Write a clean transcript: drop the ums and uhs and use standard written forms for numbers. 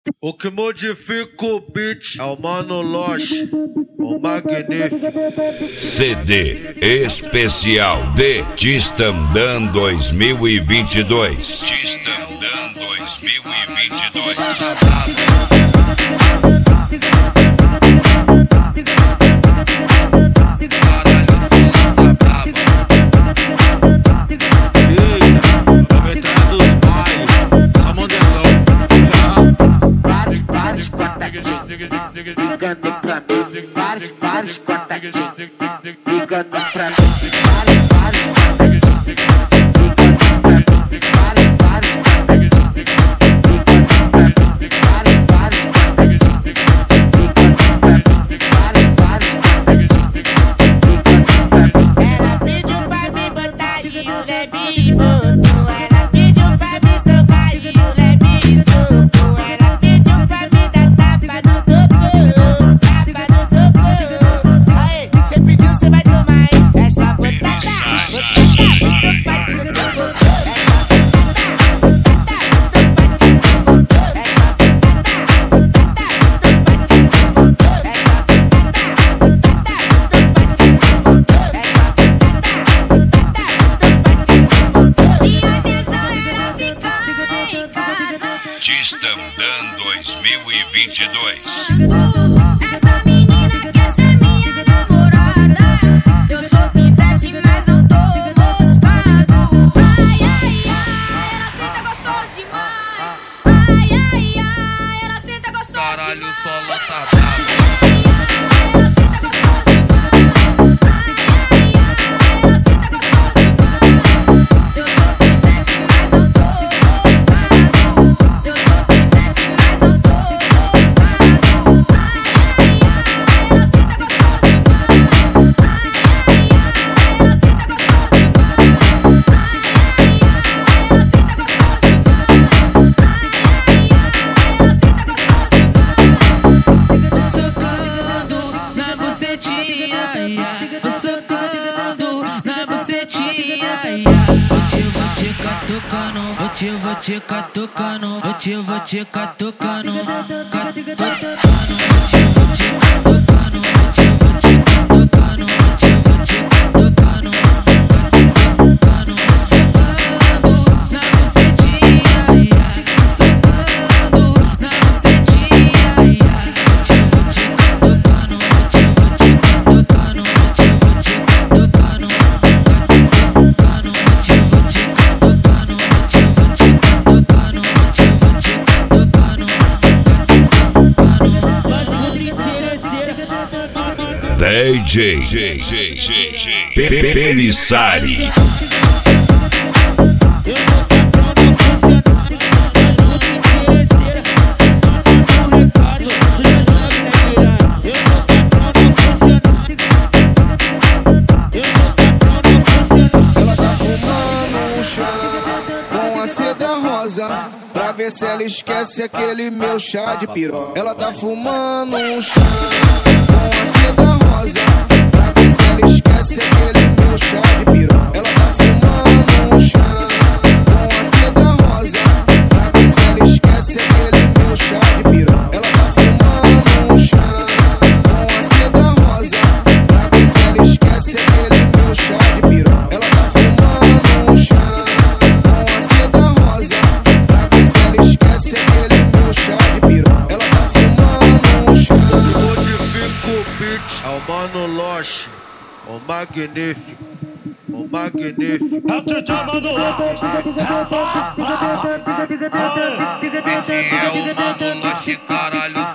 O que modifica o beat é o Mano Loche, o magnífico. CD especial de Tistandam 2022. Tistandam 2022. Tistandam 2022. Essa menina quer ser minha namorada. Eu sou pivete, mas eu tô moscado. Ai, ai, ai, ela senta gostoso demais. Ai, ai, ai, ela senta gostoso demais. Caralho, só lança vou te catucando, vou te catucando, DJ Pelissari. Ela tá fumando um chá com a seda rosa, pra ver se ela esquece aquele meu chá de piroca. Ela tá fumando um chá com a seda rosa, pra ver se ela esquece aquele meu chá de piroca. Ela tá fumando um chá com a seda rosa, pra ver se ela esquece aquele meu chá de piroca. Ela tá fumando um chá com a seda rosa, pra ver se ela esquece aquele meu chá de piroca. Ela tá fumando um chá com a seda rosa, pra ver se ela esquece aquele meu chá de piroca. Ela tá fumando um chá. Modifica o beat é o Mano Loche, o magnífico, o magnífico. Esse é o Mano Loche, caralho.